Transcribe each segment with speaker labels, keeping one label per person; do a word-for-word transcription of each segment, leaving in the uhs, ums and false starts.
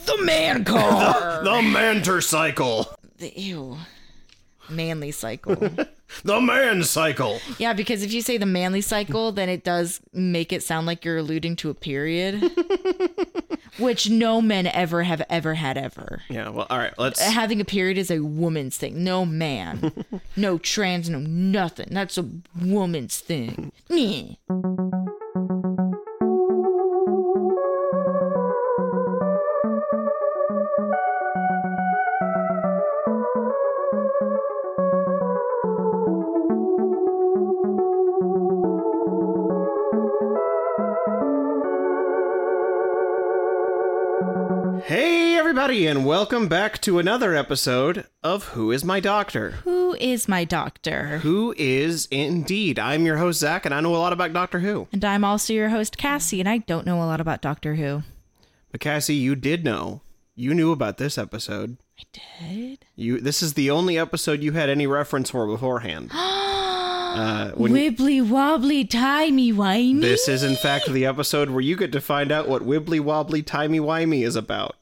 Speaker 1: The man car.
Speaker 2: the, the manter cycle.
Speaker 1: The, ew. Manly cycle.
Speaker 2: The man cycle.
Speaker 1: Yeah, because if you say the manly cycle, then it does make it sound like you're alluding to a period. Which no men ever have ever had ever.
Speaker 2: Yeah, well, all right, let's...
Speaker 1: Having a period is a woman's thing. No man. No trans, no nothing. That's a woman's thing. Meh.
Speaker 2: Hey, everybody, and welcome back to another episode of Who is My Doctor?
Speaker 1: Who is my doctor?
Speaker 2: Who is indeed. I'm your host, Zach, and I know a lot about Doctor Who.
Speaker 1: And I'm also your host, Cassie, and I don't know a lot about Doctor Who.
Speaker 2: But Cassie, you did know. You knew about this episode.
Speaker 1: I did?
Speaker 2: You. This is the only episode you had any reference for beforehand. Uh, when
Speaker 1: Wibbly wobbly timey wimey.
Speaker 2: This is in fact the episode where you get to find out what wibbly wobbly timey wimey is about.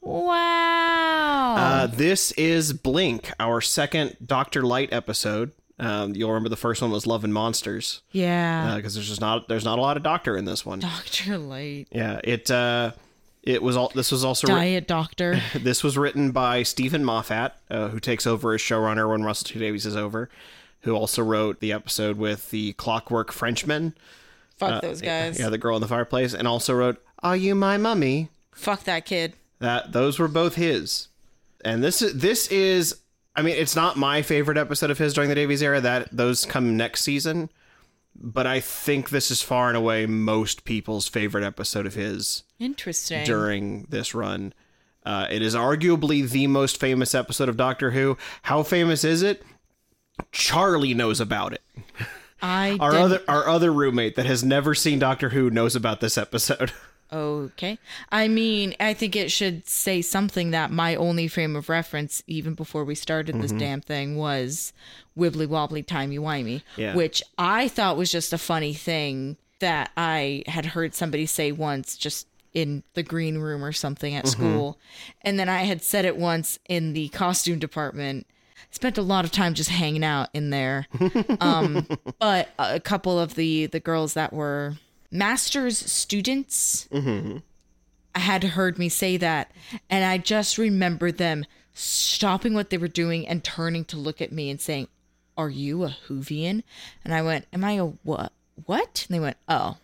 Speaker 1: Wow.
Speaker 2: Uh, this is Blink, our second Doctor Light episode. Um, you'll remember the first one was Love and Monsters.
Speaker 1: Yeah.
Speaker 2: Because uh, there's just not there's not a lot of Doctor in this one.
Speaker 1: Doctor Light.
Speaker 2: Yeah. It uh, it was all. This was also
Speaker 1: Diet
Speaker 2: written,
Speaker 1: Doctor.
Speaker 2: This was written by Stephen Moffat, uh, who takes over as showrunner when Russell T Davies is over. Who also wrote the episode with the Clockwork Frenchman.
Speaker 1: Fuck
Speaker 2: uh,
Speaker 1: those guys.
Speaker 2: Yeah, the girl in the fireplace. And also wrote, Are You My Mummy?
Speaker 1: Fuck that kid.
Speaker 2: That Those were both his. And this is, this is, I mean, it's not my favorite episode of his during the Davies era. That Those come next season. But I think this is far and away most people's favorite episode of his.
Speaker 1: Interesting.
Speaker 2: During this run. Uh, it is arguably the most famous episode of Doctor Who. How famous is it? Charlie knows about it.
Speaker 1: I
Speaker 2: our
Speaker 1: didn't...
Speaker 2: other our other roommate that has never seen Doctor Who knows about this episode.
Speaker 1: Okay. I mean, I think it should say something that my only frame of reference, even before we started this mm-hmm. damn thing, was wibbly wobbly timey wimey,
Speaker 2: yeah.
Speaker 1: which I thought was just a funny thing that I had heard somebody say once, just in the green room or something at mm-hmm. school, and then I had said it once in the costume department. Spent a lot of time just hanging out in there. Um, but a couple of the, the girls that were master's students
Speaker 2: mm-hmm.
Speaker 1: had heard me say that. And I just remember them stopping what they were doing and turning to look at me and saying, Are you a Whovian? And I went, Am I a what? What? And they went, Oh,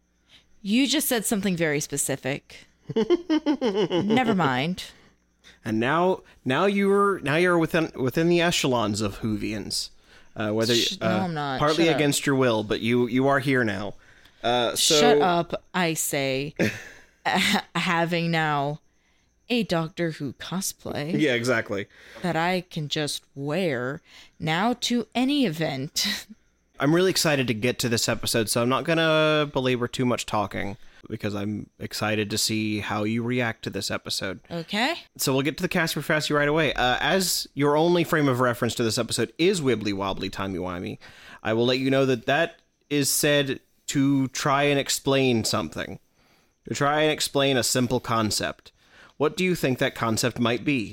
Speaker 1: you just said something very specific. Never mind.
Speaker 2: And now, now you're now you're within within the echelons of Whovians, uh, whether
Speaker 1: Sh-
Speaker 2: uh,
Speaker 1: no, I'm not.
Speaker 2: partly
Speaker 1: Shut
Speaker 2: against
Speaker 1: up.
Speaker 2: your will, but you you are here now. Uh, so...
Speaker 1: Shut up, I say. Having now a Doctor Who cosplay,
Speaker 2: yeah, exactly,
Speaker 1: that I can just wear now to any event.
Speaker 2: I'm really excited to get to this episode, so I'm not gonna belabor too much talking. Because I'm excited to see how you react to this episode.
Speaker 1: Okay.
Speaker 2: So we'll get to the Casper Fassie right away. Uh, as your only frame of reference to this episode is wibbly wobbly timey wimey, I will let you know that that is said to try and explain something. To try and explain a simple concept. What do you think that concept might be?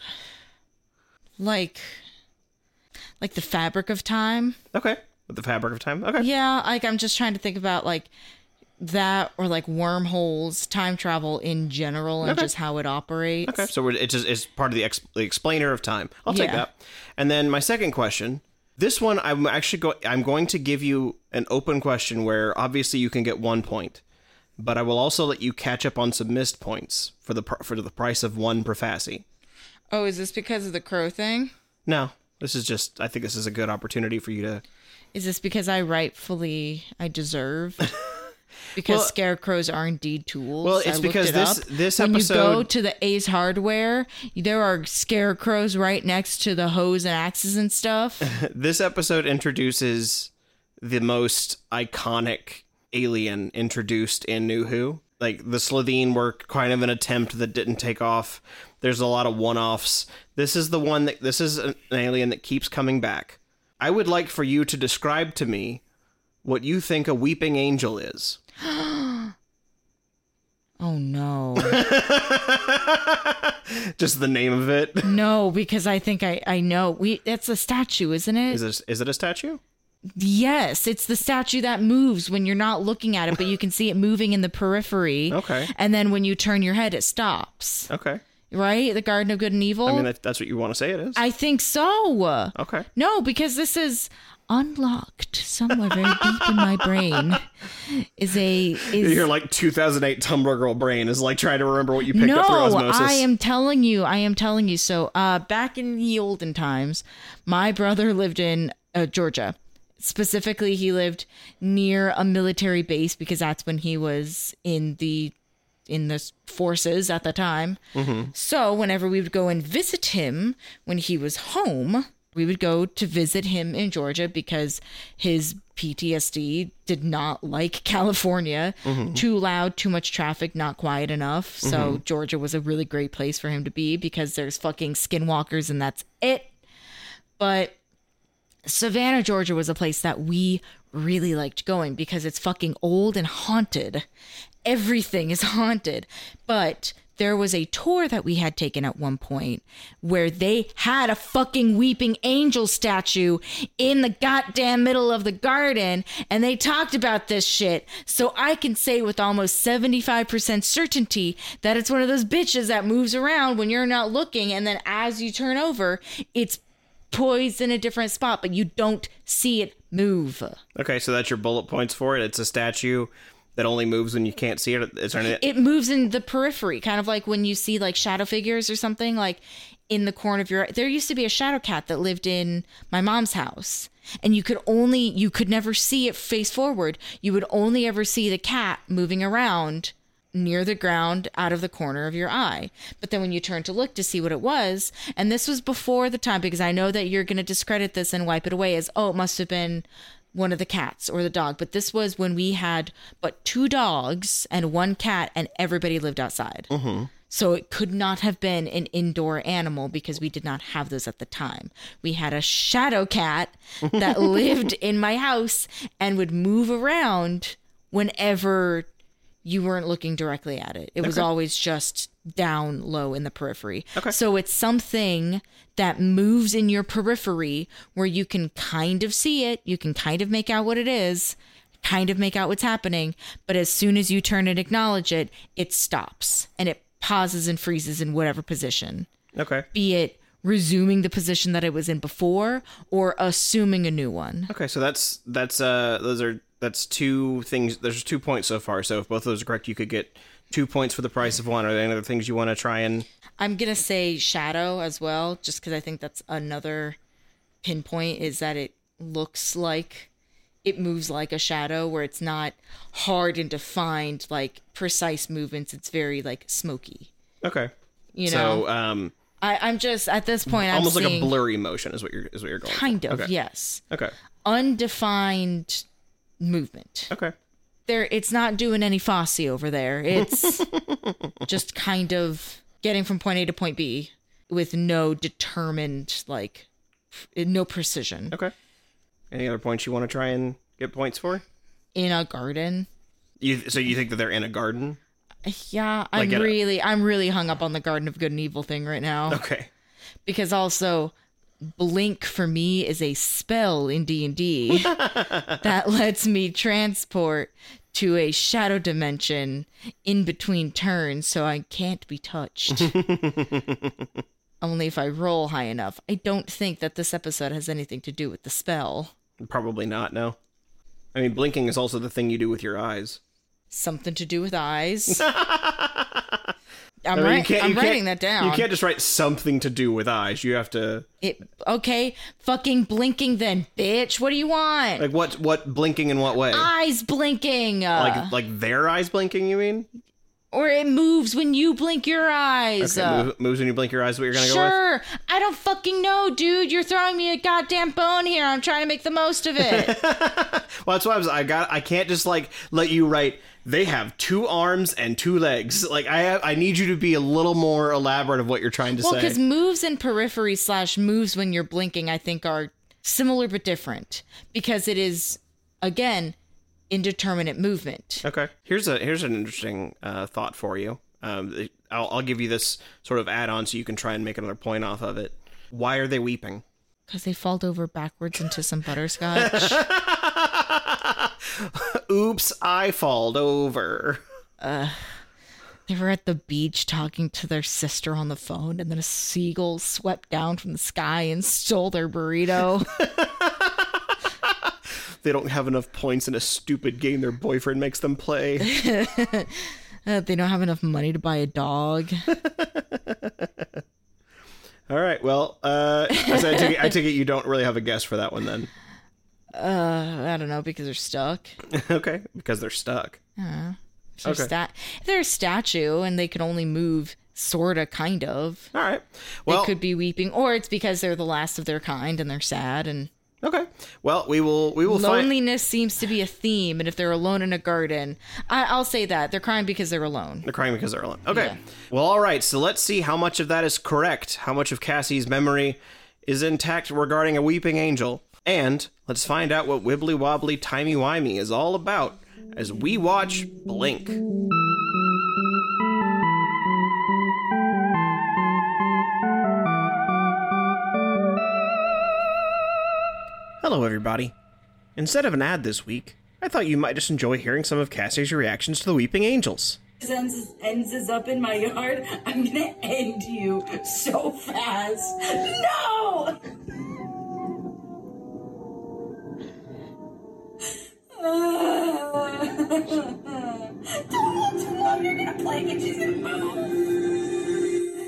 Speaker 1: Like, like the fabric of time?
Speaker 2: Okay. With the fabric of time? Okay.
Speaker 1: Yeah, like I'm just trying to think about like that or like wormholes, time travel in general, and okay. just how it operates.
Speaker 2: Okay, so it's just it's part of the, ex- the explainer of time. I'll take
Speaker 1: yeah.
Speaker 2: that. And then my second question. This one, I'm actually go- I'm going to give you an open question where obviously you can get one point, but I will also let you catch up on some missed points for the pr- for the price of one Profassi.
Speaker 1: Oh, is this because of the crow thing?
Speaker 2: No, this is just. I think this is a good opportunity for you to.
Speaker 1: Is this because I rightfully I deserve? Because well, scarecrows are indeed tools.
Speaker 2: Well, it's
Speaker 1: I
Speaker 2: because this
Speaker 1: it
Speaker 2: this
Speaker 1: when
Speaker 2: episode.
Speaker 1: When you go to the Ace Hardware, there are scarecrows right next to the hoes and axes and stuff.
Speaker 2: This episode introduces the most iconic alien introduced in New Who. Like the Slitheen were kind of an attempt that didn't take off. There's a lot of one-offs. This is the one that this is an alien that keeps coming back. I would like for you to describe to me what you think a weeping angel is.
Speaker 1: Oh no.
Speaker 2: Just the name of it.
Speaker 1: No, because I think I, I know. We It's a statue, isn't it?
Speaker 2: Is it, is it a statue?
Speaker 1: Yes, it's the statue that moves when you're not looking at it, but you can see it moving in the periphery.
Speaker 2: Okay.
Speaker 1: And then when you turn your head, it stops.
Speaker 2: Okay.
Speaker 1: Right? The Garden of Good and Evil?
Speaker 2: I mean, that, that's what you want to say it is.
Speaker 1: I think so.
Speaker 2: Okay.
Speaker 1: No, because this is unlocked somewhere very deep in my brain. Is a is
Speaker 2: Your like two thousand eight Tumblr girl brain is like trying to remember what you picked
Speaker 1: no,
Speaker 2: up through osmosis.
Speaker 1: I am telling you, I am telling you. So, uh, back in the olden times, my brother lived in uh, Georgia. Specifically, he lived near a military base because that's when he was in the in the forces at the time. Mm-hmm. So whenever we would go and visit him when he was home, we would go to visit him in Georgia because his P T S D did not like California. Mm-hmm. Too loud, too much traffic, not quiet enough. So mm-hmm. Georgia was a really great place for him to be because there's fucking skinwalkers and that's it. But Savannah, Georgia was a place that we really liked going because it's fucking old and haunted. Everything is haunted. But there was a tour that we had taken at one point where they had a fucking weeping angel statue in the goddamn middle of the garden, and they talked about this shit. So I can say with almost seventy-five percent certainty that it's one of those bitches that moves around when you're not looking, and then as you turn over, it's poised in a different spot, but you don't see it move.
Speaker 2: Okay, so that's your bullet points for it. It's a statue that only moves when you can't see it. Is there any...
Speaker 1: It moves in the periphery, kind of like when you see like shadow figures or something, like in the corner of your... There used to be a shadow cat that lived in my mom's house, and you could only, you could never see it face forward. You would only ever see the cat moving around near the ground out of the corner of your eye. But then when you turn to look to see what it was, and this was before the time, because I know that you're going to discredit this and wipe it away as, oh, it must have been one of the cats or the dog. But this was when we had but two dogs and one cat and everybody lived outside. Mm-hmm. So it could not have been an indoor animal because we did not have those at the time. We had a shadow cat that lived in my house and would move around whenever you weren't looking directly at it. It was okay. Always just down low in the periphery. Okay. So it's something that moves in your periphery where you can kind of see it. You can kind of make out what it is, kind of make out what's happening. But as soon as you turn and acknowledge it, it stops and it pauses and freezes in whatever position.
Speaker 2: Okay.
Speaker 1: Be it resuming the position that it was in before or assuming a new one.
Speaker 2: Okay. So that's, that's, uh, those are, That's two things. There's two points so far. So if both of those are correct, you could get two points for the price of one. Are there any other things you want to try and...
Speaker 1: I'm going to say shadow as well, just because I think that's another pinpoint, is that it looks like it moves like a shadow, where it's not hard and defined, like precise movements. It's very like smoky.
Speaker 2: Okay.
Speaker 1: You know?
Speaker 2: So, um...
Speaker 1: I, I'm just, at this point, I'm
Speaker 2: almost like
Speaker 1: seeing,
Speaker 2: a blurry motion is what you're, is what you're going
Speaker 1: kind
Speaker 2: for.
Speaker 1: of,
Speaker 2: okay.
Speaker 1: Yes.
Speaker 2: Okay.
Speaker 1: Undefined movement.
Speaker 2: Okay.
Speaker 1: There, it's not doing any Fosse over there. It's just kind of getting from point A to point B with no determined, like, no precision.
Speaker 2: Okay. Any other points you want to try and get points for?
Speaker 1: In a garden.
Speaker 2: You so you think that they're in a garden?
Speaker 1: Yeah, I'm
Speaker 2: like
Speaker 1: really, a... I'm really hung up on the Garden of Good and Evil thing right now.
Speaker 2: Okay.
Speaker 1: Because also, blink for me is a spell in D and D that lets me transport to a shadow dimension in between turns, so I can't be touched. Only if I roll high enough. I don't think that this episode has anything to do with the spell.
Speaker 2: Probably not, no. I mean, blinking is also the thing you do with your eyes.
Speaker 1: Something to do with eyes. I'm,
Speaker 2: I mean,
Speaker 1: ri- I'm writing that down.
Speaker 2: You can't just write something to do with eyes. You have to...
Speaker 1: It okay, fucking blinking then, bitch. What do you want?
Speaker 2: Like what? What blinking in what way?
Speaker 1: Eyes blinking. Uh,
Speaker 2: like like their eyes blinking, you mean?
Speaker 1: Or it moves when you blink your eyes.
Speaker 2: Okay,
Speaker 1: uh,
Speaker 2: move, moves when you blink your eyes, what you're going to
Speaker 1: sure.
Speaker 2: go with?
Speaker 1: Sure. I don't fucking know, dude. You're throwing me a goddamn bone here. I'm trying to make the most of it.
Speaker 2: Well, that's why I was... I got... I can't just, like, let you write... They have two arms and two legs. Like, I I need you to be a little more elaborate of what you're trying to
Speaker 1: well,
Speaker 2: say.
Speaker 1: Well, because moves in periphery slash moves when you're blinking, I think, are similar but different. Because it is, again, indeterminate movement.
Speaker 2: Okay. Here's a here's an interesting uh, thought for you. Um, I'll, I'll give you this sort of add-on so you can try and make another point off of it. Why are they weeping?
Speaker 1: Because they fall over backwards into some butterscotch.
Speaker 2: Oops, I falled over.
Speaker 1: Uh, they were at the beach talking to their sister on the phone, and then a seagull swept down from the sky and stole their burrito.
Speaker 2: They don't have enough points in a stupid game their boyfriend makes them play.
Speaker 1: uh, they don't have enough money to buy a dog.
Speaker 2: All right, well, uh, so I, take it, I take it you don't really have a guess for that one then.
Speaker 1: Uh, I don't know, because they're stuck.
Speaker 2: Okay, because they're stuck.
Speaker 1: Uh, they're
Speaker 2: Okay.
Speaker 1: sta- they're a statue, and they can only move sorta, kind of.
Speaker 2: All right. Well,
Speaker 1: They could be weeping, or it's because they're the last of their kind and they're sad, and
Speaker 2: okay. Well, we will we will find.
Speaker 1: loneliness seems to be a theme, and if they're alone in a garden, I- I'll say that. They're crying because they're alone.
Speaker 2: They're crying because they're alone. Okay.
Speaker 1: Yeah.
Speaker 2: Well, all right. So let's see how much of that is correct. How much of Cassie's memory is intact regarding a weeping angel. And let's find out what Wibbly Wobbly Timey Wimey is all about as we watch Blink. Hello, everybody. Instead of an ad this week, I thought you might just enjoy hearing some of Cassie's reactions to the Weeping Angels.
Speaker 3: Ends, ends is up in my yard, I'm gonna end you so fast. No! Don't too long, you're gonna play it, she's gonna move.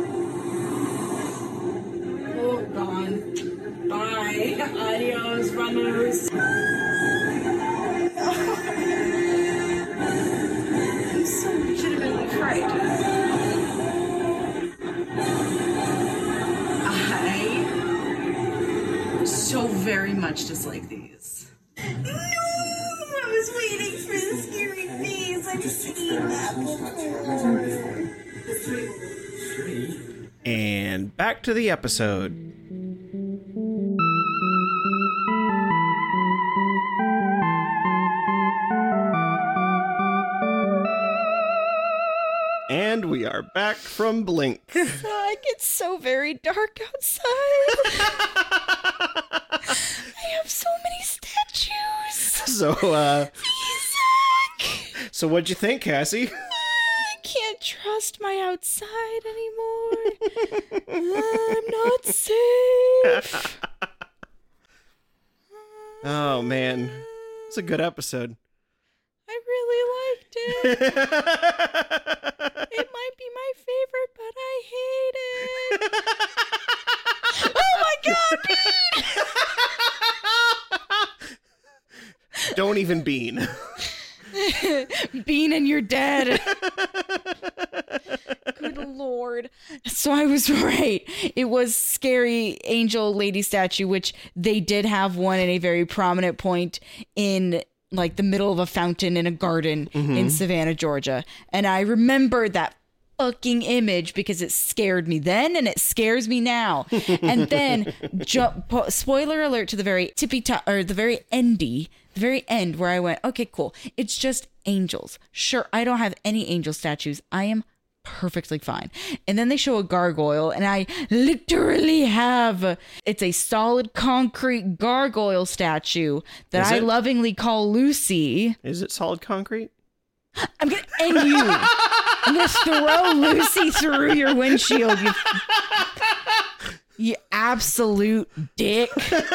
Speaker 3: Oh, gone. Bye. Adios, runners. So should have been like right. I so very much dislike these. No, I was waiting for the scary face. I've seen that before.
Speaker 2: And back to the episode. And we are back from Blink.
Speaker 1: Like, it's so very dark outside. I have so many statues.
Speaker 2: So, uh,
Speaker 1: Isaac!
Speaker 2: so what'd you think, Cassie?
Speaker 1: I can't trust my outside anymore. I'm not safe.
Speaker 2: Oh, man. It's a good episode.
Speaker 1: I really liked it. It might be my favorite, but I hate it. Oh my god,
Speaker 2: Don't even bean.
Speaker 1: Bean! Bean and you're dead. Good lord. So I was right. It was scary angel lady statue, which they did have one at a very prominent point in like the middle of a fountain in a garden mm-hmm. in Savannah, Georgia. And I remembered that fucking image because it scared me then and it scares me now. And then jump, spoiler alert to the very tippy top or the very endy, the very end where I went, okay, cool. It's just angels. Sure, I don't have any angel statues. I am perfectly fine. And then they show a gargoyle and I literally have, it's a solid concrete gargoyle statue that I lovingly call Lucy.
Speaker 2: Is it solid concrete?
Speaker 1: I'm gonna end you. I'm gonna throw Lucy through your windshield, you, you absolute dick.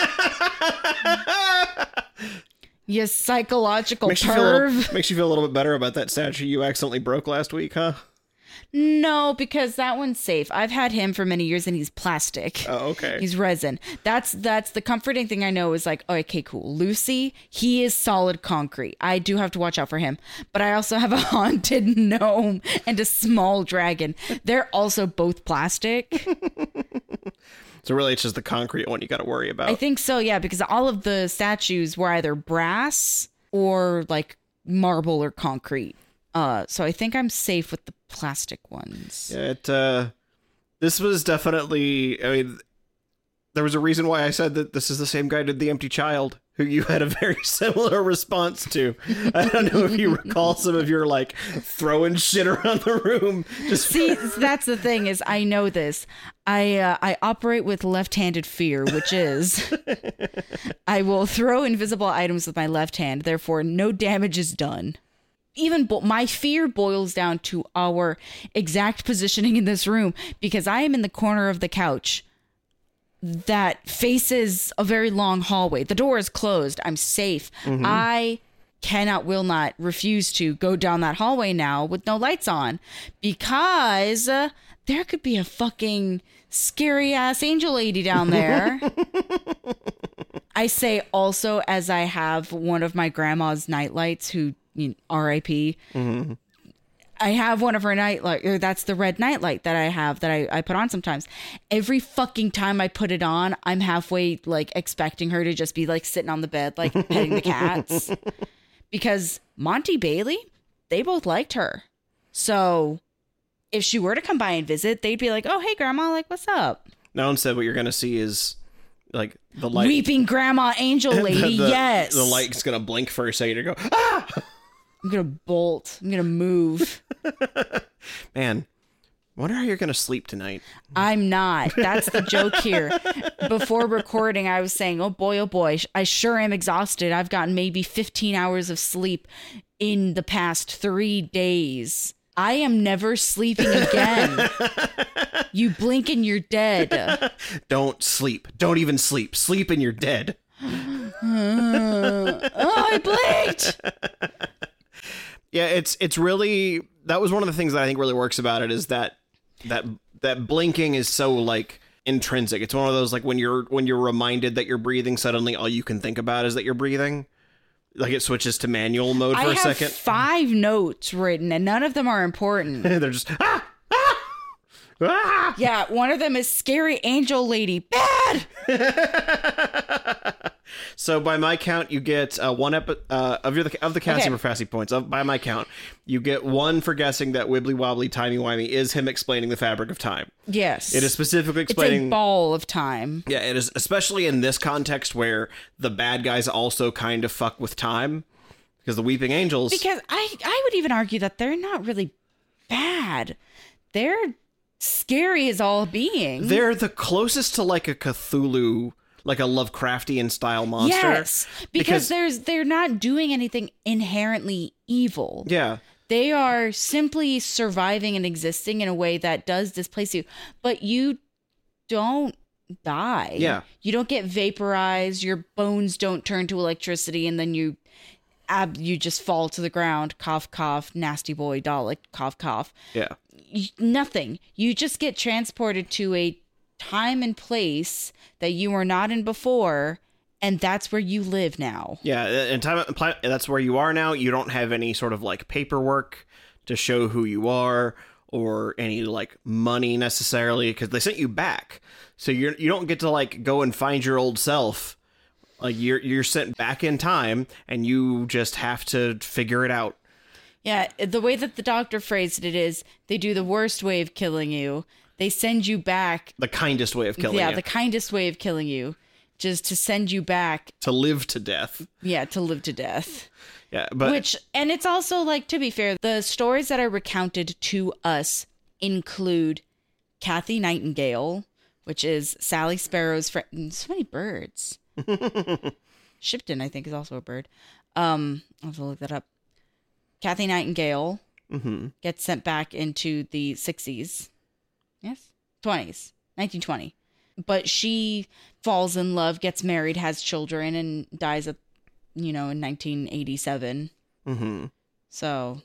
Speaker 1: You psychological
Speaker 2: makes
Speaker 1: perv.
Speaker 2: You feel little, makes you feel a little bit better about that statue you accidentally broke last week, huh?
Speaker 1: No, because that one's safe. I've had him for many years and he's plastic.
Speaker 2: Oh, okay.
Speaker 1: He's resin. That's that's the comforting thing I know is like, oh, okay, cool. Lucy, he is solid concrete. I do have to watch out for him. But I also have a haunted gnome and a small dragon. They're also both plastic.
Speaker 2: So really it's just the concrete one you got to worry about.
Speaker 1: I think so, yeah, because all of the statues were either brass or like marble or concrete. Uh, so I think I'm safe with the plastic ones.
Speaker 2: Yeah, it, uh, this was definitely, I mean, there was a reason why I said that this is the same guy who did The Empty Child, who you had a very similar response to. I don't know if you recall some of your, like, throwing shit around the room. Just
Speaker 1: See, that's the thing is I know this. I uh, I operate with left-handed fear, which is I will throw invisible items with my left hand. Therefore, no damage is done. Even bo- my fear boils down to our exact positioning in this room because I am in the corner of the couch that faces a very long hallway. The door is closed. I'm safe. Mm-hmm. I cannot, will not, refuse to go down that hallway now with no lights on because uh, there could be a fucking scary ass angel lady down there. I say also as I have one of my grandma's nightlights who, you know, R I P Mm-hmm. I have one of her nightlight, or that's the red nightlight that I have that I, I put on sometimes. Every fucking time I put it on, I'm halfway like expecting her to just be like sitting on the bed, like petting the cats. Because Monty Bailey, they both liked her. So if she were to come by and visit, they'd be like, oh, hey, grandma, like, what's up?
Speaker 2: No one said what you're going to see is like the light.
Speaker 1: Weeping grandma angel lady,
Speaker 2: the, the,
Speaker 1: yes.
Speaker 2: The light's going to blink for a second and go, ah!
Speaker 1: I'm going to bolt. I'm going to move.
Speaker 2: Man, wonder how you're going to sleep tonight.
Speaker 1: I'm not. That's the joke here. Before recording, I was saying, oh boy, oh boy, I sure am exhausted. I've gotten maybe fifteen hours of sleep in the past three days. I am never sleeping again. You blink and you're dead.
Speaker 2: Don't sleep. Don't even sleep. Sleep and you're dead.
Speaker 1: uh, oh, I blinked.
Speaker 2: Yeah, it's it's really, that was one of the things that I think really works about it is that that that blinking is so like intrinsic. It's one of those like when you're when you're reminded that you're breathing, suddenly all you can think about is that you're breathing. Like it switches to manual mode for
Speaker 1: I
Speaker 2: a
Speaker 1: have
Speaker 2: second.
Speaker 1: Five notes written and none of them are important.
Speaker 2: They're just ah, ah, ah.
Speaker 1: Yeah, one of them is scary angel lady. Bad.
Speaker 2: So by my count, you get uh, one epi- uh, of your of the Cassie
Speaker 1: Okay.
Speaker 2: Profassi points. Of, by my count, you get one for guessing that wibbly wobbly timey wimey is him explaining the fabric of time.
Speaker 1: Yes.
Speaker 2: It is specifically
Speaker 1: It's
Speaker 2: explaining.
Speaker 1: a ball of time.
Speaker 2: Yeah, it is, especially in this context where the bad guys also kind of fuck with time, because the Weeping Angels.
Speaker 1: Because I, I would even argue that they're not really bad. They're scary as all being.
Speaker 2: They're the closest to like a Cthulhu, like a Lovecraftian style monster.
Speaker 1: Yes, because,
Speaker 2: because
Speaker 1: there's they're not doing anything inherently evil.
Speaker 2: yeah.
Speaker 1: They are simply surviving and existing in a way that does displace you, but you don't die.
Speaker 2: Yeah.
Speaker 1: You don't get vaporized, your bones don't turn to electricity, and then you ab- you just fall to the ground. Cough, cough, nasty boy, Dalek, cough, cough.
Speaker 2: Yeah.
Speaker 1: You, nothing. You just get transported to a time and place that you were not in before, and that's where you live now.
Speaker 2: Yeah, and time that's where you are now. You don't have any sort of like paperwork to show who you are or any like money necessarily because they sent you back. So you're you don't get to like go and find your old self. Like you're you're sent back in time and you just have to figure it out.
Speaker 1: Yeah, the way that the doctor phrased it is they do the worst way of killing you. They send you back.
Speaker 2: The kindest way of killing
Speaker 1: yeah,
Speaker 2: you.
Speaker 1: the kindest way of killing you. Just to send you back.
Speaker 2: To live to death.
Speaker 1: Yeah, to live to death.
Speaker 2: Yeah, but
Speaker 1: Which, and it's also like, to be fair, the stories that are recounted to us include Kathy Nightingale, which is Sally Sparrow's friend. So many birds. Shipton, I think, is also a bird. Um, I'll have to look that up. Kathy Nightingale
Speaker 2: mm-hmm.
Speaker 1: gets sent back into the sixties. Yes? twenties. nineteen twenty. But she falls in love, gets married, has children, and dies at, you know, in nineteen eighty-seven.
Speaker 2: Mm-hmm.
Speaker 1: So,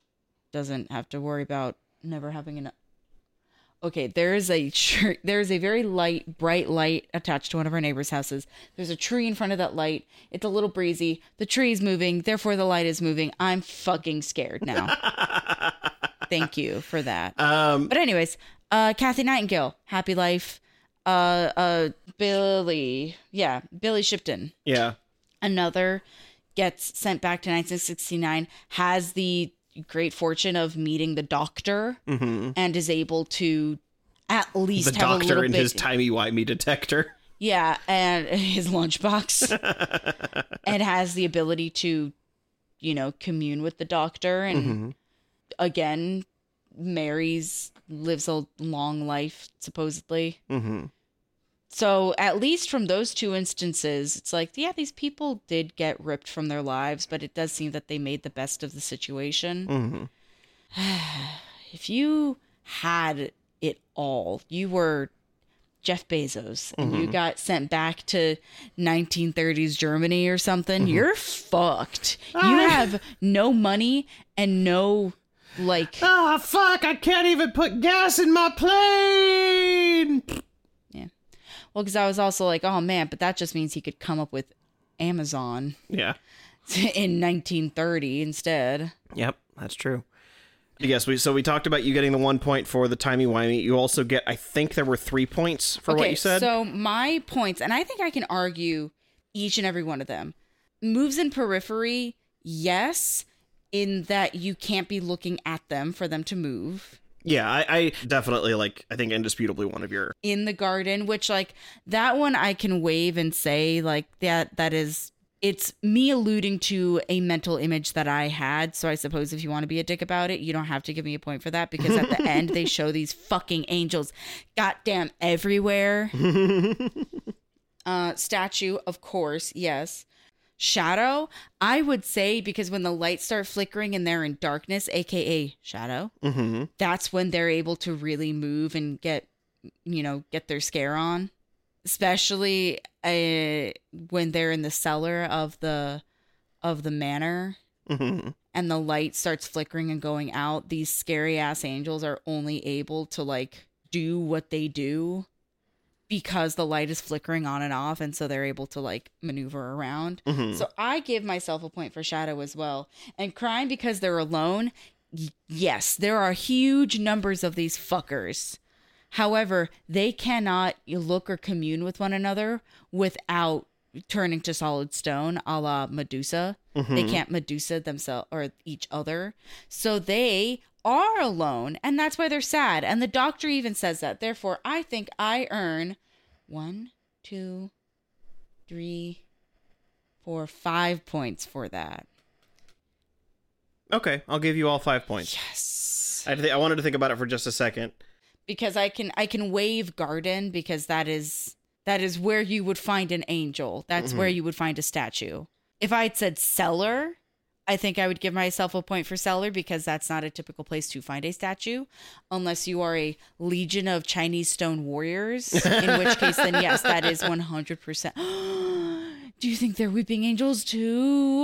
Speaker 1: doesn't have to worry about never having enough. Okay, there is a tr- there is a very light, bright light attached to one of our neighbors' houses. There's a tree in front of that light. It's a little breezy. The tree is moving, therefore the light is moving. I'm fucking scared now. Thank you for that.
Speaker 2: Um,
Speaker 1: but anyways, uh, Kathy Nightingale, happy life. Uh, uh, Billy, yeah, Billy Shipton.
Speaker 2: Yeah.
Speaker 1: Another gets sent back to nineteen sixty-nine, has the great fortune of meeting the doctor,
Speaker 2: mm-hmm.
Speaker 1: and is able to at least
Speaker 2: the
Speaker 1: have a
Speaker 2: doctor
Speaker 1: little
Speaker 2: and
Speaker 1: bit,
Speaker 2: his timey-wimey detector.
Speaker 1: Yeah, and his lunchbox. And has the ability to, you know, commune with the doctor. And
Speaker 2: Mm-hmm.
Speaker 1: again, marries, lives a long life, supposedly.
Speaker 2: Mm-hmm.
Speaker 1: So at least from those two instances, it's like, yeah, these people did get ripped from their lives, but it does seem that they made the best of the situation.
Speaker 2: Mm-hmm.
Speaker 1: If you had it all, you were Jeff Bezos, and
Speaker 2: Mm-hmm.
Speaker 1: you got sent back to nineteen thirties Germany or something,
Speaker 2: Mm-hmm.
Speaker 1: you're fucked. You
Speaker 2: I-
Speaker 1: have no money and no, like...
Speaker 2: Ah, fuck! I can't even put gas in my plane.
Speaker 1: Well, because I was also like, oh man, but that just means he could come up with Amazon
Speaker 2: Yeah.
Speaker 1: in nineteen thirty instead.
Speaker 2: Yep, that's true. Yes, we so we talked about you getting the one point for the timey-wimey. You also get, I think there were three points for what you said.
Speaker 1: So my points, and I think I can argue each and every one of them. Moves in periphery, yes, in that you can't be looking at them for them to move.
Speaker 2: Yeah, I, I definitely, like, I think indisputably one of your...
Speaker 1: In the garden, which, like, that one I can wave and say, like, that that is... It's me alluding to a mental image that I had. So I suppose if you want to be a dick about it, you don't have to give me a point for that, because at the end they show these fucking angels goddamn everywhere. uh, statue, of course, yes. Shadow, I would say, because when the lights start flickering and they're in darkness, aka shadow,
Speaker 2: Mm-hmm.
Speaker 1: that's when they're able to really move and get, you know, get their scare on. Especially uh, when they're in the cellar of the of the manor,
Speaker 2: Mm-hmm.
Speaker 1: and the light starts flickering and going out. These scary ass angels are only able to like do what they do because the light is flickering on and off, and so they're able to like maneuver around.
Speaker 2: Mm-hmm.
Speaker 1: So I give myself a point for shadow as well. And crime because they're alone. Y- yes, there are huge numbers of these fuckers. However, they cannot look or commune with one another without turning to solid stone, a la Medusa.
Speaker 2: Mm-hmm.
Speaker 1: They can't Medusa themselves or each other. So they are alone, and that's why they're sad. And the doctor even says that. Therefore, I think I earn one, two, three, four, five points for that.
Speaker 2: Okay, I'll give you all five points.
Speaker 1: Yes.
Speaker 2: I, th- I wanted to think about it for just a second.
Speaker 1: Because I can I can wave garden, because that is that is where you would find an angel. That's
Speaker 2: Mhm.
Speaker 1: where you would find a statue. If I had said cellar, I think I would give myself a point for cellar, because that's not a typical place to find a statue, unless you are a legion of Chinese stone warriors, in which case then yes, that is one hundred percent. Do you think they're weeping angels too?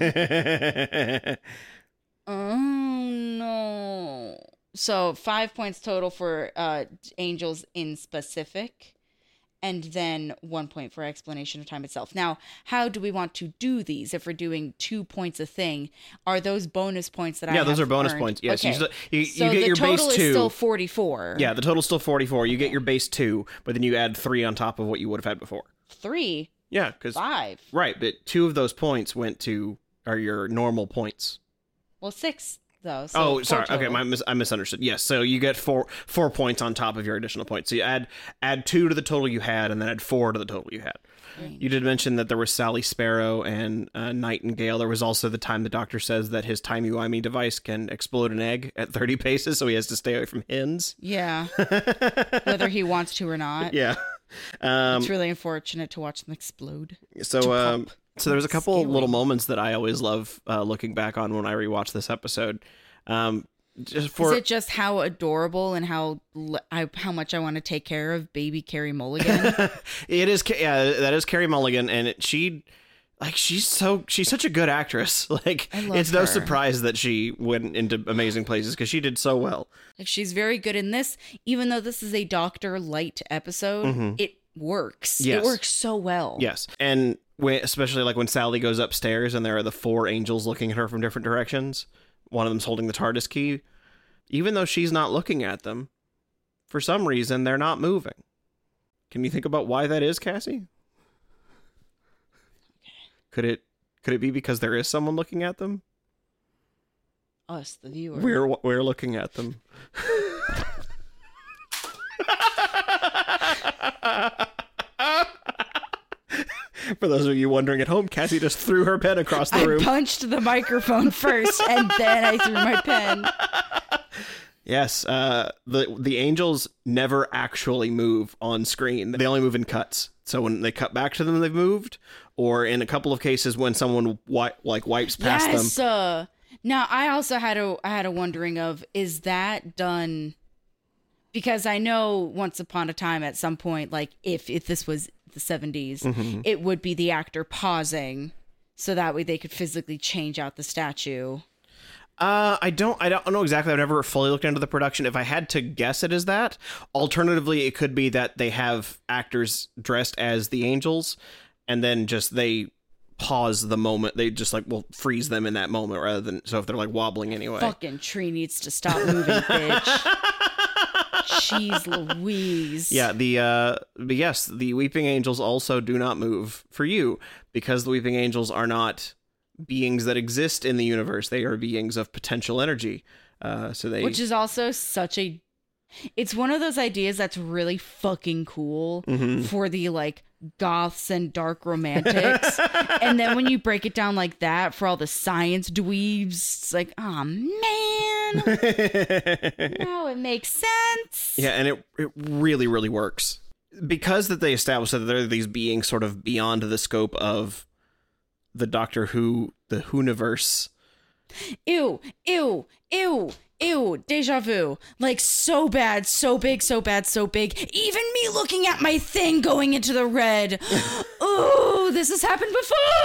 Speaker 1: Oh no. So five points total for uh, angels in specific, and then one point for explanation of time itself. Now, how do we want to do these? If we're doing two points a thing, are those bonus points that I
Speaker 2: yeah,
Speaker 1: have
Speaker 2: those are bonus
Speaker 1: earned?
Speaker 2: points. Yes, you,
Speaker 1: Okay.
Speaker 2: still, you,
Speaker 1: So
Speaker 2: you get
Speaker 1: the
Speaker 2: your
Speaker 1: total
Speaker 2: base
Speaker 1: is
Speaker 2: two.
Speaker 1: still forty-four.
Speaker 2: Yeah, the total's still forty-four. You get your base two, but then you add three on top of what you would have had before.
Speaker 1: Three,
Speaker 2: Yeah, because
Speaker 1: five.
Speaker 2: right, but two of those points went to are your normal points.
Speaker 1: Well, six though. So
Speaker 2: Oh,
Speaker 1: four
Speaker 2: sorry. Okay,
Speaker 1: total.
Speaker 2: my mis- I misunderstood. Yes, so you get four four points on top of your additional points. So you add add two to the total you had, and then add four to the total you had.
Speaker 1: Right.
Speaker 2: You did mention that there was Sally Sparrow and uh, Nightingale. There was also the time the doctor says that his timey-wimey device can explode an egg at thirty paces, so he has to stay away from hens.
Speaker 1: Yeah. Whether he wants to or not.
Speaker 2: Yeah. Um,
Speaker 1: It's really unfortunate to watch them explode.
Speaker 2: So, um, so there's a couple
Speaker 1: Scary.
Speaker 2: little moments that I always love uh, looking back on when I rewatch this episode. Um, just for
Speaker 1: Is it just how adorable and how l- I, how much I want to take care of baby Carrie Mulligan?
Speaker 2: it is, Ca- yeah, that is Carrie Mulligan, and it, she, like, she's so she's such a good actress. Like,
Speaker 1: I love
Speaker 2: it's no
Speaker 1: her.
Speaker 2: surprise that she went into amazing places because she did so well.
Speaker 1: Like, she's very good in this, even though this is a Doctor Light episode. It works.
Speaker 2: Mm-hmm. Yes.
Speaker 1: It works so well.
Speaker 2: Yes, and when, especially like when Sally goes upstairs and there are the four angels looking at her from different directions. One of them's holding the TARDIS key. Even though she's not looking at them, for some reason they're not moving. Can you think about why that is, Cassie? Could it could it be because there is someone looking at them?
Speaker 1: Us, the viewer.
Speaker 2: We're we're looking at them. For those of you wondering at home, Cassie just threw her pen across the
Speaker 1: I
Speaker 2: room.
Speaker 1: punched the microphone first, and then I threw my pen.
Speaker 2: Yes, uh, the the angels never actually move on screen. They only move in cuts. So when they cut back to them, they've moved. Or in a couple of cases, when someone wi- like wipes past
Speaker 1: yes,
Speaker 2: them.
Speaker 1: Uh, now, I also had a I had a wondering of, is that done? Because I know once upon a time, at some point, like if if this was the seventies,
Speaker 2: Mm-hmm.
Speaker 1: it would be the actor pausing, so that way they could physically change out the statue.
Speaker 2: Uh, I don't, I don't know exactly. I've never fully looked into the production. If I had to guess, it is that. Alternatively, it could be that they have actors dressed as the angels, and then just they pause the moment. They just like will freeze them in that moment, rather than so if they're like wobbling anyway.
Speaker 1: Fucking tree needs to stop moving, bitch. Jeez Louise.
Speaker 2: Yeah, the uh, but yes, the weeping angels also do not move for you because the weeping angels are not beings that exist in the universe. They are beings of potential energy. Uh, so they,
Speaker 1: Which is also such a, it's one of those ideas that's really fucking cool
Speaker 2: Mm-hmm.
Speaker 1: for the like goths and dark romantics. And then when you break it down like that for all the science dweebs, it's like, oh man, now it makes sense.
Speaker 2: yeah, and it it really really works because that they established that they're these beings sort of beyond the scope of the Doctor Who, the Whoniverse.
Speaker 1: Ew, ew, ew, ew, deja vu. Like so bad, so big, so bad, so big. Even me looking at my thing going into the red. Ooh, this has happened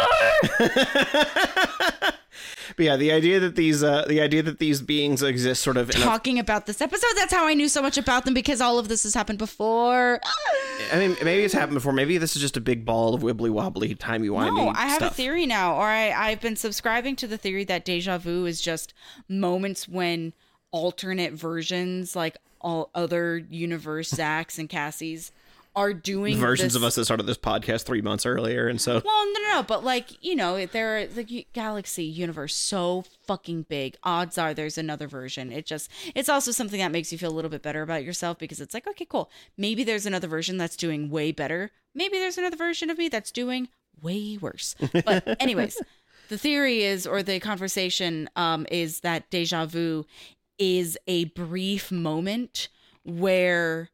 Speaker 1: before.
Speaker 2: But yeah, the idea that these uh, the idea that these beings exist sort of in a,
Speaker 1: Talking about this episode, that's how I knew so much about them, because all of this has happened before.
Speaker 2: I mean, maybe it's happened before. Maybe this is just a big ball of wibbly wobbly, timey wimey.
Speaker 1: No, I have
Speaker 2: stuff.
Speaker 1: a theory now, or I, I've been subscribing to the theory that deja vu is just moments when alternate versions, like all other universe Zachs and Cassies, are doing
Speaker 2: Versions
Speaker 1: this-
Speaker 2: of us that started this podcast three months earlier, and so
Speaker 1: Well, no, no, no, but like, you know, there are the galaxy universe so fucking big. Odds are there's another version. It just, it's also something that makes you feel a little bit better about yourself, because it's like, okay, cool. Maybe there's another version that's doing way better. Maybe there's another version of me that's doing way worse. But anyways, the theory is, or the conversation um, is that deja vu is a brief moment where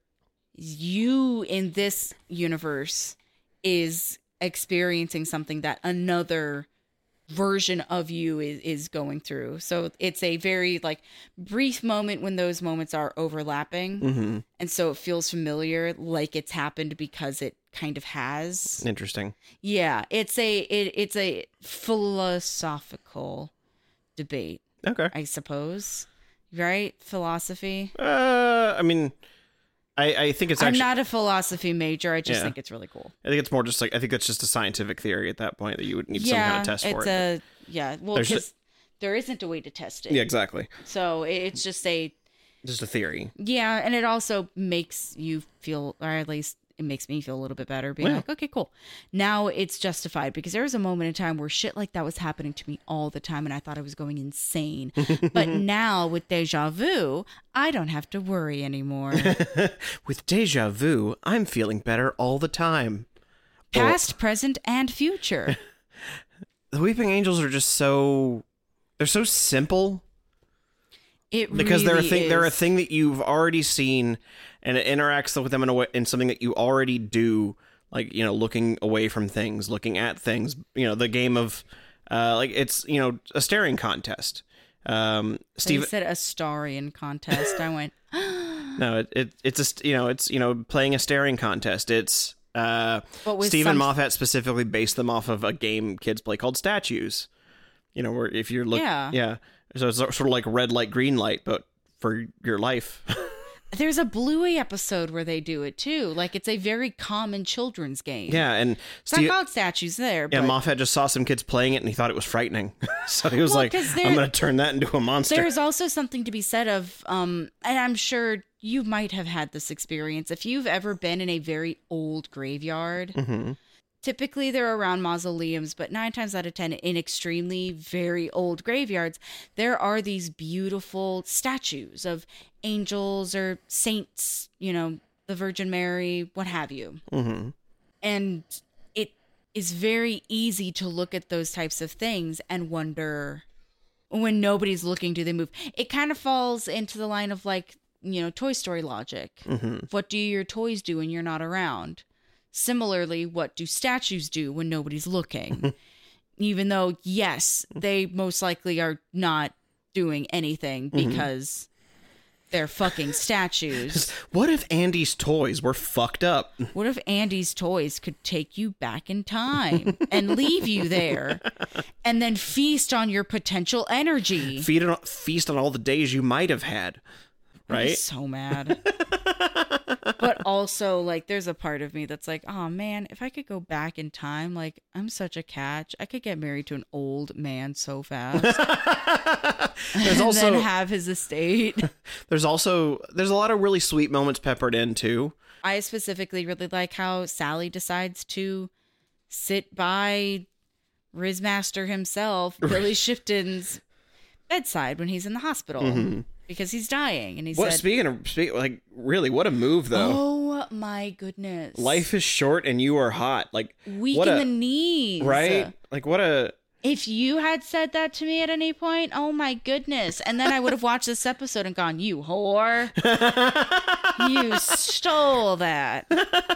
Speaker 1: you in this universe is experiencing something that another version of you is, is going through. So it's a very like brief moment when those moments are overlapping.
Speaker 2: mm-hmm.
Speaker 1: And so it feels familiar, like it's happened because it kind of has.
Speaker 2: Interesting.
Speaker 1: Yeah, it's a it, it's a philosophical debate,
Speaker 2: Okay.
Speaker 1: I suppose. Right? Philosophy.
Speaker 2: Uh, I mean, I, I think it's
Speaker 1: I'm
Speaker 2: actually.
Speaker 1: not a philosophy major. I just
Speaker 2: Yeah.
Speaker 1: think it's really cool.
Speaker 2: I think it's more just like I think that's just a scientific theory at that point that you would need some
Speaker 1: yeah,
Speaker 2: kind of test for
Speaker 1: it's
Speaker 2: it.
Speaker 1: a yeah. Well,
Speaker 2: There's a-
Speaker 1: because there isn't a way to test it.
Speaker 2: Yeah, exactly.
Speaker 1: So it- it's just a
Speaker 2: Just a theory.
Speaker 1: yeah, and it also makes you feel, or at least it makes me feel a little bit better, being
Speaker 2: Yeah.
Speaker 1: like, okay, cool. Now it's justified, because there was a moment in time where shit like that was happening to me all the time, and I thought I was going insane. But now with deja vu, I don't have to worry anymore.
Speaker 2: With deja vu, I'm feeling better all the time.
Speaker 1: Past, present, and future.
Speaker 2: The Weeping Angels are just so they're so simple
Speaker 1: It
Speaker 2: because
Speaker 1: really
Speaker 2: they're a thing
Speaker 1: is.
Speaker 2: they're a thing that you've already seen, and it interacts with them in a way in something that you already do, like, you know, looking away from things, looking at things, you know, the game of uh like it's, you know, a staring contest. Um
Speaker 1: Steve
Speaker 2: Steve
Speaker 1: said Astarian contest. I went,
Speaker 2: No, it, it it's a st- you know, it's, you know, playing a staring contest. It's uh
Speaker 1: But with
Speaker 2: Stephen
Speaker 1: some-
Speaker 2: Moffat specifically based them off of a game kids play called Statues. You know, where if you're looking
Speaker 1: Yeah.
Speaker 2: yeah. So it's sort of like red light, green light, but for your life.
Speaker 1: there's a Bluey episode where they do it too. Like, it's a very common children's game.
Speaker 2: Yeah, and
Speaker 1: It's not called Statues there,
Speaker 2: yeah,
Speaker 1: but
Speaker 2: Moffat just saw some kids playing it and he thought it was frightening. So he was
Speaker 1: Well,
Speaker 2: like,
Speaker 1: 'cause there-
Speaker 2: I'm going to turn that into a monster.
Speaker 1: there's also something to be said of, um, and I'm sure you might have had this experience. If you've ever been in a very old graveyard,
Speaker 2: Mhm.
Speaker 1: typically they're around mausoleums, but nine times out of ten, in extremely very old graveyards, there are these beautiful statues of angels or saints, you know, the Virgin Mary, what have you.
Speaker 2: Mm-hmm.
Speaker 1: And it
Speaker 4: is very easy to look at those types of things and wonder, when nobody's looking, do they move? It kind of falls into the line of like, you know, Toy Story logic.
Speaker 2: Mm-hmm.
Speaker 4: What do your toys do when you're not around? Similarly, what do statues do when nobody's looking? Even though, yes, they most likely are not doing anything because mm-hmm. they're fucking statues.
Speaker 2: What if Andy's toys were fucked up?
Speaker 4: What if Andy's toys could take you back in time and leave you there and then feast on your potential energy?
Speaker 2: Feed on, feast on all the days you might have had, right?
Speaker 4: I'm so mad. But also, like, there's a part of me that's like, oh, man, if I could go back in time, like, I'm such a catch. I could get married to an old man so fast.
Speaker 2: There's
Speaker 4: and
Speaker 2: also,
Speaker 4: then have his estate.
Speaker 2: There's also, there's a lot of really sweet moments peppered in, too.
Speaker 4: I specifically really like how Sally decides to sit by Rizmaster himself, Billy Shifton's bedside when he's in the hospital. Mm-hmm. Because he's dying, and he
Speaker 2: what,
Speaker 4: said,
Speaker 2: speaking of, speak, like, really, what a move, though.
Speaker 4: Oh, my goodness.
Speaker 2: Life is short, and you are hot. Like,
Speaker 4: weak
Speaker 2: what
Speaker 4: in
Speaker 2: a,
Speaker 4: the knees.
Speaker 2: Right? Like, what a...
Speaker 4: If you had said that to me at any point, oh, my goodness. And then I would have watched this episode and gone, you whore. You stole that.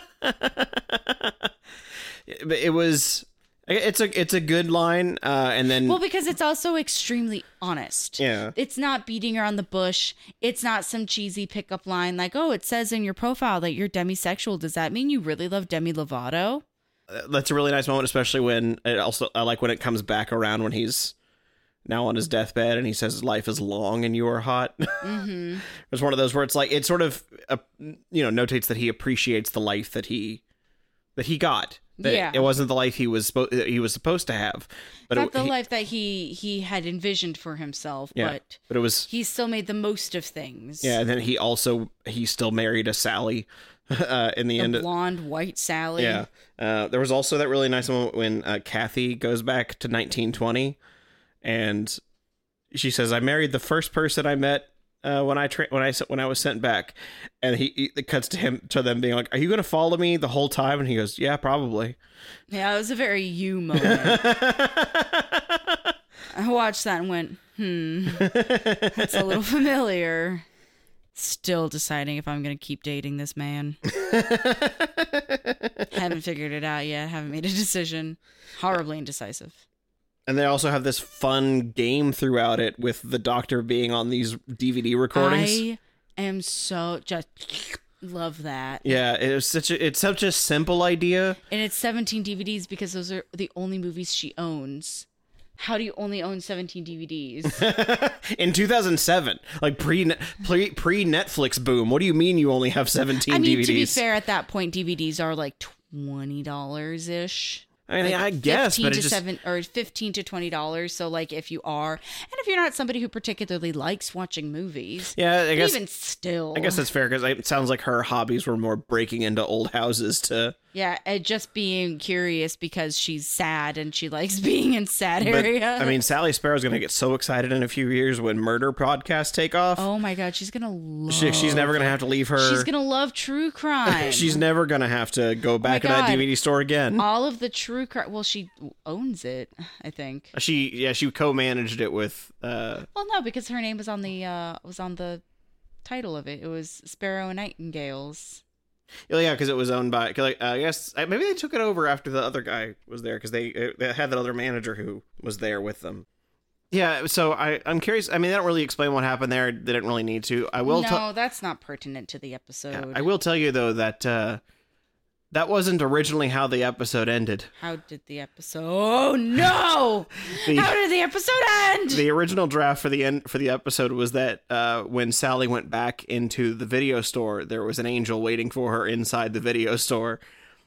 Speaker 2: It was... It's a it's a good line, uh, and then...
Speaker 4: Well, because it's also extremely honest.
Speaker 2: Yeah.
Speaker 4: It's not beating around the bush. It's not some cheesy pickup line like, oh, it says in your profile that you're demisexual. Does that mean you really love Demi Lovato?
Speaker 2: That's a really nice moment, especially when it also I like when it comes back around when he's now on his deathbed and he says life is long and you are hot. Mm-hmm. It's one of those where it's like it sort of uh, you know notates that he appreciates the life that he that he got. That
Speaker 4: yeah.
Speaker 2: It wasn't the life he was spo- he was supposed to have, but
Speaker 4: not
Speaker 2: it,
Speaker 4: the
Speaker 2: he,
Speaker 4: life that he he had envisioned for himself.
Speaker 2: Yeah,
Speaker 4: but
Speaker 2: but it was
Speaker 4: he still made the most of things.
Speaker 2: Yeah, and then he also he still married a Sally uh, in the,
Speaker 4: the
Speaker 2: end.
Speaker 4: Blonde white Sally.
Speaker 2: Yeah, uh, there was also that really nice moment when uh, Kathy goes back to nineteen twenty, and she says, "I married the first person I met." Uh, when I tra- when I when I was sent back, and he, he it cuts to him to them being like, "Are you going to follow me the whole time?" And he goes, "Yeah, probably."
Speaker 4: Yeah, it was a very you moment. I watched that and went, "Hmm, that's a little familiar." Still deciding if I'm going to keep dating this man. Haven't figured it out yet. Haven't made a decision. Horribly indecisive.
Speaker 2: And they also have this fun game throughout it with the Doctor being on these D V D recordings.
Speaker 4: I am so just love that.
Speaker 2: Yeah, it was such a it's such a simple idea.
Speaker 4: And it's seventeen D V Ds because those are the only movies she owns. How do you only own seventeen D V Ds?
Speaker 2: In two thousand seven, like pre pre pre Netflix boom. What do you mean you only have seventeen
Speaker 4: I mean,
Speaker 2: D V Ds?
Speaker 4: to be fair, at that point, D V Ds are like twenty dollars ish.
Speaker 2: I mean,
Speaker 4: like
Speaker 2: I guess, but
Speaker 4: to
Speaker 2: it just
Speaker 4: seven or fifteen to twenty dollars. So, like, if you are, and if you're not somebody who particularly likes watching movies,
Speaker 2: yeah, I guess
Speaker 4: even still,
Speaker 2: I guess that's fair because it sounds like her hobbies were more breaking into old houses to.
Speaker 4: Yeah, and just being curious because she's sad and she likes being in sad
Speaker 2: But,
Speaker 4: area.
Speaker 2: I mean, Sally Sparrow's going to get so excited in a few years when murder podcasts take off.
Speaker 4: Oh my god, she's gonna love.
Speaker 2: She, she's never going to have to leave her.
Speaker 4: She's gonna love true crime.
Speaker 2: She's never going to have to go back to that
Speaker 4: God.
Speaker 2: D V D store again.
Speaker 4: All of the true crime. Well, she owns it, I think.
Speaker 2: She yeah, she co-managed it with. Uh,
Speaker 4: Well, no, because her name was on the uh, was on the title of it. It was Sparrow and Nightingales.
Speaker 2: Oh, yeah, because it was owned by. Cause like, uh, I guess uh, maybe they took it over after the other guy was there because they, uh, they had that other manager who was there with them. Yeah, so I I'm curious. I mean, they don't really explain what happened there. They didn't really need to. I will.
Speaker 4: No,
Speaker 2: tell
Speaker 4: that's not pertinent to the episode.
Speaker 2: yeah, I will tell you though that uh, that wasn't originally how the episode ended.
Speaker 4: How did the episode? Oh no!
Speaker 2: The-
Speaker 4: How did the episode end?
Speaker 2: The original draft for the end for the episode was that uh, when Sally went back into the video store, there was an angel waiting for her inside the video store.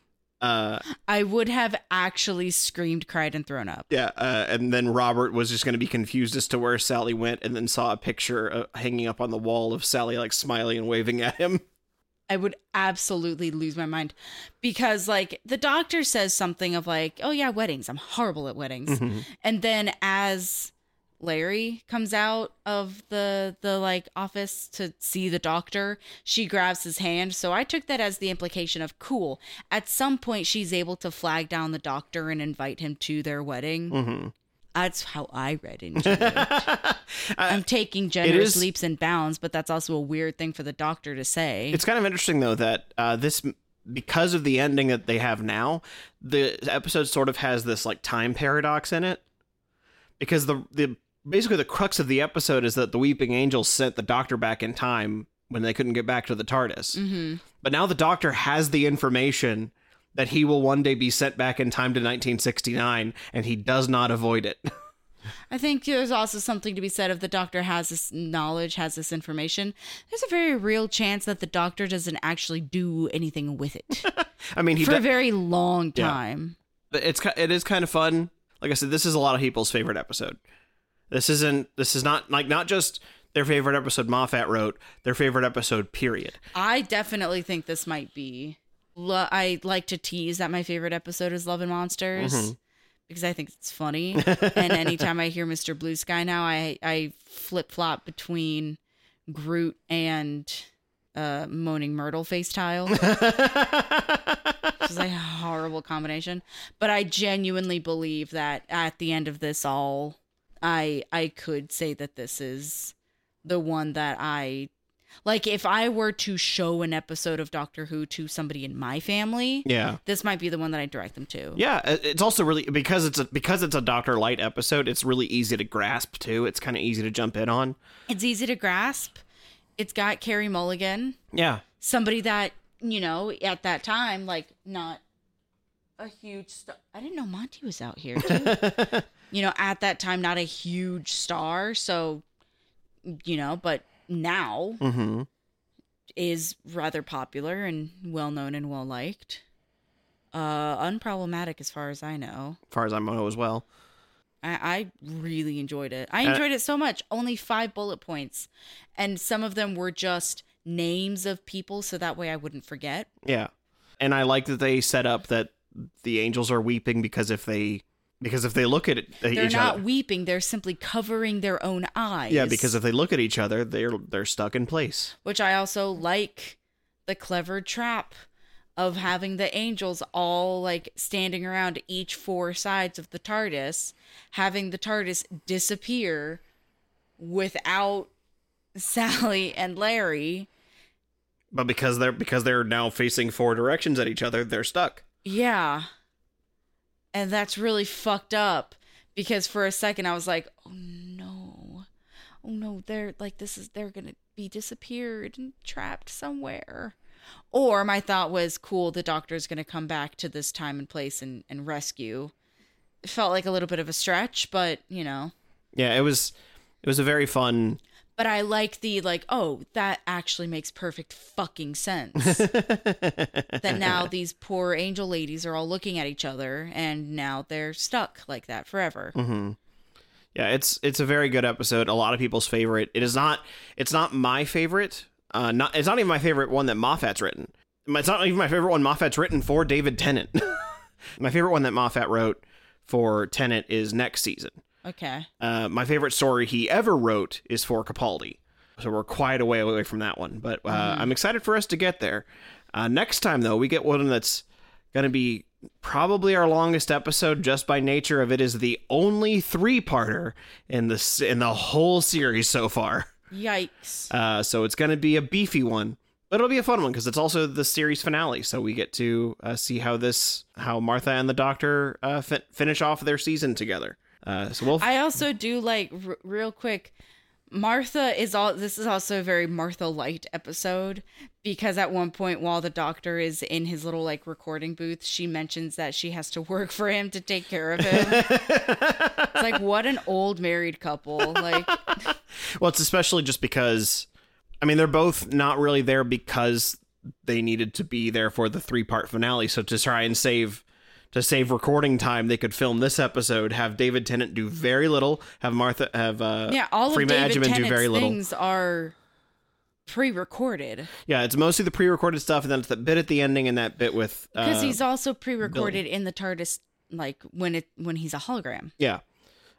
Speaker 2: Uh,
Speaker 4: I would have actually screamed, cried, and thrown up.
Speaker 2: yeah, uh, and then Robert was just going to be confused as to where Sally went, and then saw a picture uh, hanging up on the wall of Sally like smiling and waving at him.
Speaker 4: I would absolutely lose my mind because, like, the doctor says something of like, "Oh yeah, weddings. I'm horrible at weddings,"
Speaker 2: Mm-hmm.
Speaker 4: and then as Larry comes out of the the like office to see the doctor, she grabs his hand. So I took that as the implication of cool. At some point, she's able to flag down the doctor and invite him to their wedding.
Speaker 2: Mm-hmm.
Speaker 4: That's how I read into it. I'm taking generous
Speaker 2: is,
Speaker 4: leaps and bounds, but that's also a weird thing for the doctor to say.
Speaker 2: It's kind of interesting though that uh, this, because of the ending that they have now, the episode sort of has this like time paradox in it. Because the the basically the crux of the episode is that the Weeping Angels sent the Doctor back in time when they couldn't get back to the TARDIS.
Speaker 4: Mm-hmm.
Speaker 2: But now the Doctor has the information that he will one day be sent back in time to nineteen sixty-nine, and he does not avoid it.
Speaker 4: I think there's also something to be said if the Doctor has this knowledge, has this information. There's a very real chance that the Doctor doesn't actually do anything with it.
Speaker 2: I mean, he
Speaker 4: for
Speaker 2: do-
Speaker 4: a very long time.
Speaker 2: Yeah. It's it is kind of fun. Like I said, this is a lot of people's favorite episode. This isn't, this is not, like, not just their favorite episode Moffat wrote, their favorite episode, period.
Speaker 4: I definitely think this might be, lo- I like to tease that my favorite episode is Love and Monsters,
Speaker 2: Mm-hmm.
Speaker 4: because I think it's funny. And anytime I hear Mister Blue Sky now, I, I flip-flop between Groot and uh, Moaning Myrtle face tile. Which is a horrible combination. But I genuinely believe that at the end of this all, I I could say that this is the one that I... Like, if I were to show an episode of Doctor Who to somebody in my family,
Speaker 2: Yeah.
Speaker 4: this might be the one that I direct them to.
Speaker 2: Yeah, it's also really, because it's a because it's a Doctor Light episode, it's really easy to grasp, too. It's kind of easy to jump in on.
Speaker 4: It's easy to grasp. It's got Carey Mulligan.
Speaker 2: Yeah.
Speaker 4: Somebody that, you know, at that time, like, not a huge star. I didn't know Monty was out here, too. You know, at that time, not a huge star. So, you know, but now
Speaker 2: Mm-hmm.
Speaker 4: is rather popular and well-known and well-liked. Uh, unproblematic as far as I know.
Speaker 2: As far as I know as well.
Speaker 4: I, I really enjoyed it. I
Speaker 2: Uh,
Speaker 4: enjoyed it so much. Only five bullet points. And some of them were just names of people, so that way I wouldn't forget.
Speaker 2: Yeah. And I like that they set up that the angels are weeping because if they because if they look at it,
Speaker 4: They're
Speaker 2: each
Speaker 4: not
Speaker 2: other,
Speaker 4: weeping, they're simply covering their own eyes.
Speaker 2: yeah, because if they look at each other, they're they're stuck in place.
Speaker 4: Which I also like the clever trap of having the angels all like standing around each four sides of the TARDIS, having the TARDIS disappear without Sally and Larry.
Speaker 2: But because they're because they're now facing four directions at each other, they're stuck.
Speaker 4: Yeah. And that's really fucked up because for a second I was like, oh no. Oh no, they're like, this is, they're going to be disappeared and trapped somewhere. Or my thought was, cool, the Doctor's going to come back to this time and place and, and rescue. It felt like a little bit of a stretch, but you know.
Speaker 2: Yeah, it was it was a very fun.
Speaker 4: But I like the, like, oh, that actually makes perfect fucking sense. That now these poor angel ladies are all looking at each other, and now they're stuck like that forever.
Speaker 2: Mm-hmm. Yeah, it's it's a very good episode. A lot of people's favorite. It is not. It's not my favorite. Uh, not. It's not even my favorite one that Moffat's written. It's not even my favorite one Moffat's written for David Tennant. My favorite one that Moffat wrote for Tennant is Next Season.
Speaker 4: Okay.
Speaker 2: Uh, my favorite story he ever wrote is for Capaldi. So we're quite a way away from that one. But uh, mm-hmm. I'm excited for us to get there. Uh, next time, though, we get one that's going to be probably our longest episode just by nature of it is the only three-parter in the, in the whole series so far.
Speaker 4: Yikes.
Speaker 2: Uh, so it's going to be a beefy one. But it'll be a fun one because it's also the series finale. So we get to uh, see how this, how Martha and the Doctor uh, fi- finish off their season together. Uh, so we'll. F-
Speaker 4: I also do like r- real quick. Martha is all. This is also a very Martha light episode because at one point while the Doctor is in his little like recording booth, she mentions that she has to work for him to take care of him. It's like what an old married couple. Like,
Speaker 2: well, it's especially just because, I mean, they're both not really there because they needed to be there for the three part finale. So to try and save. To save recording time, they could film this episode, have David Tennant do very little, have Martha, have uh,
Speaker 4: yeah, all
Speaker 2: Freema
Speaker 4: of David
Speaker 2: Agyeman
Speaker 4: Tennant's
Speaker 2: do very little.
Speaker 4: things are pre-recorded.
Speaker 2: Yeah, it's mostly the pre-recorded stuff, and then it's that bit at the ending and that bit with
Speaker 4: because
Speaker 2: uh,
Speaker 4: he's also pre-recorded Billy. In the TARDIS, like when it when he's a hologram.
Speaker 2: Yeah,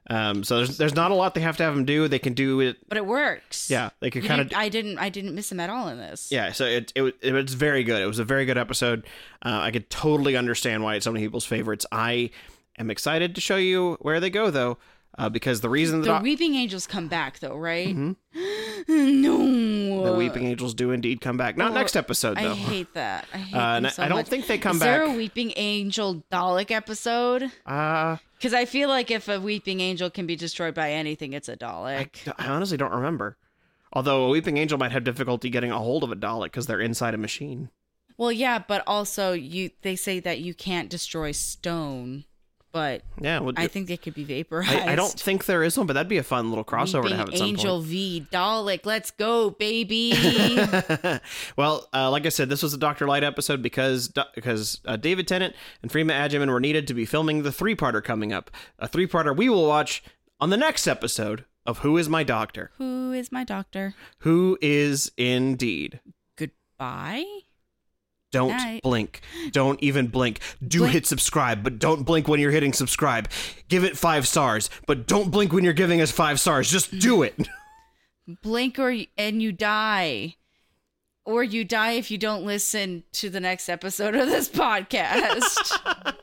Speaker 2: Um, so there's there's not a lot they have to have him do. They can do it.
Speaker 4: But it works.
Speaker 2: Yeah, they can
Speaker 4: You
Speaker 2: kind of.
Speaker 4: didn't- I didn't. I didn't miss him at all in this.
Speaker 2: Yeah, so it, it it was very good. It was a very good episode. Uh, I could totally understand why it's so many people's favorites. I am excited to show you where they go, though, uh, because the reason that
Speaker 4: The
Speaker 2: I-
Speaker 4: Weeping Angels come back, though, right?
Speaker 2: Mhm.
Speaker 4: No.
Speaker 2: the Weeping Angels do indeed come back. Not
Speaker 4: Oh,
Speaker 2: next episode, though.
Speaker 4: I hate that. I hate
Speaker 2: Uh,
Speaker 4: them
Speaker 2: and
Speaker 4: so
Speaker 2: I don't
Speaker 4: much.
Speaker 2: think they come
Speaker 4: Is there
Speaker 2: back.
Speaker 4: a Weeping Angel Dalek episode?
Speaker 2: Uh,
Speaker 4: Because I feel like if a Weeping Angel can be destroyed by anything, it's a
Speaker 2: I,
Speaker 4: Dalek.
Speaker 2: I honestly don't remember. Although a Weeping Angel might have difficulty getting a hold of a Dalek because they're inside a machine.
Speaker 4: Well, yeah, but also you they say that you can't destroy stone, but
Speaker 2: Yeah, well,
Speaker 4: I think they could be vaporized.
Speaker 2: I, I don't think there is one, but that'd be a fun little crossover
Speaker 4: Weeping
Speaker 2: to have at some
Speaker 4: Angel
Speaker 2: point.
Speaker 4: v Dalek, let's go, baby.
Speaker 2: Well, uh, like I said, this was a Doctor Light episode because because uh, David Tennant and Freema Agyeman were needed to be filming the three-parter coming up. A three-parter we will watch on the next episode of Who Is My Doctor?
Speaker 4: Who is my doctor?
Speaker 2: Who is indeed.
Speaker 4: Goodbye.
Speaker 2: Don't
Speaker 4: Night.
Speaker 2: blink. Don't even blink. Do
Speaker 4: Blink.
Speaker 2: hit subscribe, but don't blink when you're hitting subscribe. Give it five stars, but don't blink when you're giving us five stars. Just do it.
Speaker 4: Blink or y- and you die. Or you die if you don't listen to the next episode of this podcast.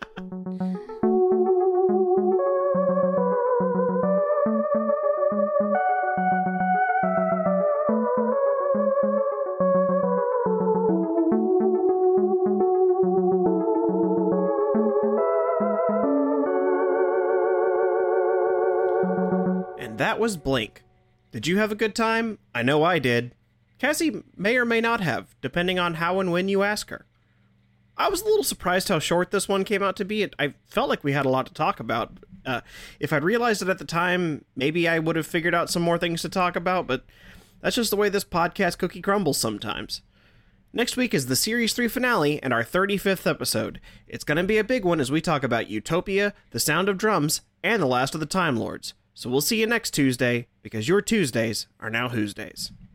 Speaker 2: And that was Blink. Did you have a good time? I know I did. Cassie may or may not have, depending on how and when you ask her. I was a little surprised how short this one came out to be. It, I felt like we had a lot to talk about. Uh, if I'd realized it at the time, maybe I would have figured out some more things to talk about, but that's just the way this podcast cookie crumbles sometimes. Next week is the Series three finale and our thirty-fifth episode. It's going to be a big one as we talk about Utopia, The Sound of Drums, and The Last of the Time Lords. So we'll see you next Tuesday, because your Tuesdays are now Who's Days.